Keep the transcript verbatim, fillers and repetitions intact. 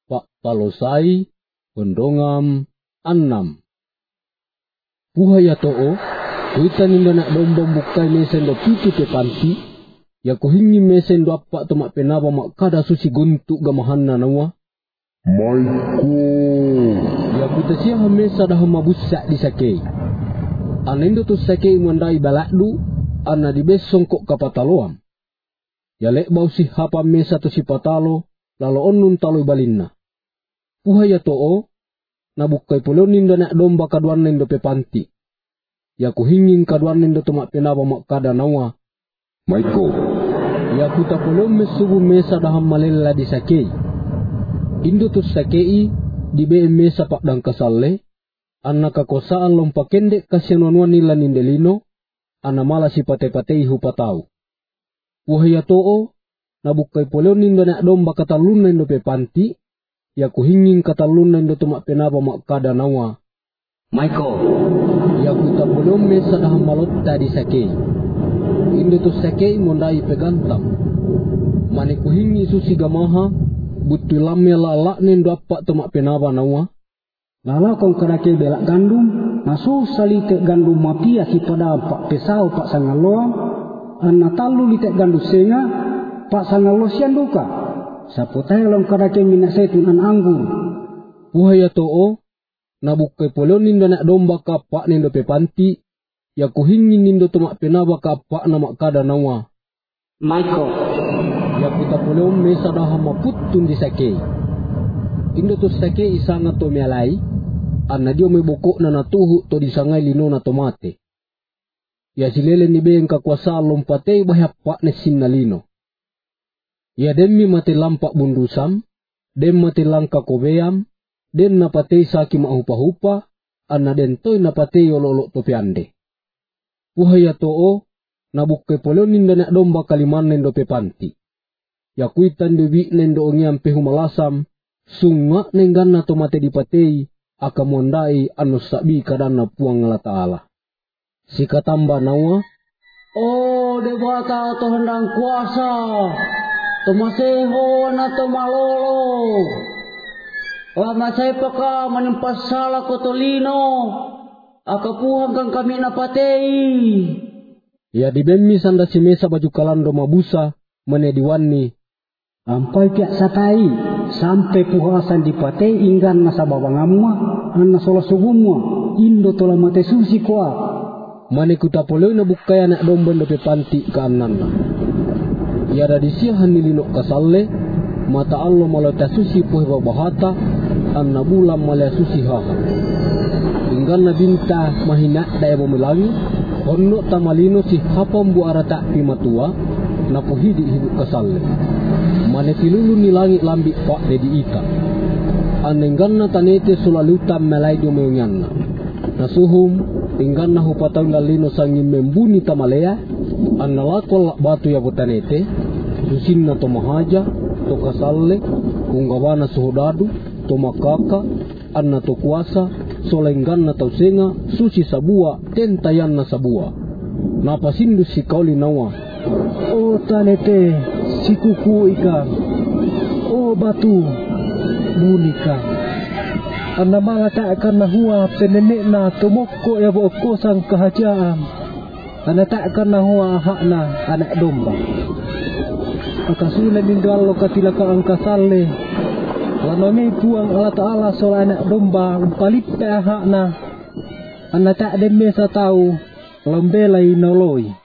Pak Palosai, Pendongam, Annam. Puhaya to'o, kuita ninda nak domba bukai mesen do pitu te panti, ya kuhingi mesen do apa tomak penaba mak kada susi guntuk gamahanna nawa. Maiko. Ya kuita siya mesa dah mabusak di sakei. Anendo tu sakei mandai balakdu, anna di besong kok kapataloam. Ya lek bau si hapa mesa tu si patalo, lalu onun talo balinna. Puhaya to'o, nabukai pulon ninda nak domba kaduan nendo pepanti. Ya kuhingin kaduan nendo tomak penaba mak kada nawa. Maiko. Ya kuta pulon mesubu mesa daham malela di sakei. Indo tu sakei di be mesa pak dang kasalle. Anna kakosaan lompa kendek kasianuan nila nindelino. Anna mala si pate-patei hupatau. Puhaya to'o, nabukai pulon ninda nak domba katalun nendo pepanti. Ya kuhingin katalun nendo tomak penaba mak kada nawa. Maiko. Ya kuta belum mesa dah malotta di sakei. Indo tu sakei mondai pegantam. Mane kuhingi susi gamaha, butu lamya lalak nendo apa tomak penaba nawa. Lala kong kerake belak gandum, naso salite gandum mapia si pada pak pesau pak sangaloam, anna talu litek gandum senga, pak sangalo sianduka. Sapotai long kerake minak setun an anggur. Puhaya to'o, nabukai polon ninda nak domba kapak nendo pepanti, ya kuhingin nindo tomak penaba kapak namak kada nawa. Maiko. Ya kita polon mesa dah maputun di sakei. Indo tu sakei isanga to mialai, anna dio may bukok na natuhu to di sangay lino na tomate. Ya silele ni beng kakwasa lompatay bahapak na sinalino. Ya demi mati lampak bundusam, dem mati langka kobeam, den napatay saki mahupa-hupa, anna den toy napatay ololok topiande. Puhaya to'o, nabukay polon ninda nak domba kaliman nendo pepanti. Ya kuitan dewi nendo ongyampe humalasam, sunga nenggan na tomate dipatay, akamondai anu sabi kadana puang la ta'ala. Si katamba nawa, Oh dewata to hendang kuasa, tomaseho na tomalolo. Lama saya peka menimpas salah kotolino, akapuhang kang kami napatei. Ya dibemi sanda si mesa baju kalando mabusa, menediwani. Ampai kiak satai, sampai puhasan dipatei inggan nasa babangamma, anna sola sugumma, indo tola mate susi kuat. Mane kuta poloi na bukai anak domba ndo pepanti ka annanna. Ya da disiahan nilinok kasalle, mata Allah malota susi puhe bahata, anna bulam malaya susi haha. Inggan na binta mahina daya bumilangi, honno tamalino si hapam bu arata pimatua, na puhidi hidup kasalle. Mane pilulu nilangi lambi pak dedi ika. Anenggan na tanete sulalutam melai domenyanna. Nasuhum, inggan na hupataw na lino sangin membuni tamalea, an nalakol batu ya butanete, susin na tomahaja, to kasalle, kunggawana suhodadu, to makaka, an na to kuasa, solenggan na tausenga, susi sabua, tentayan na sabua. Napasindu si kauli nawa. Oh tanete, si kuku ika, oh batu, bunika. Anna mala takkan na huwa penenek na tumoko ya boko sang kahajaan. Anna takkan na huwa hak na anak domba. Akasulan din dalo katilaka ang kasalle. Lanami puang Allah Ta'ala soal anak domba umpalit pe hak na. Anna tak demme sa tau lombelai noloy.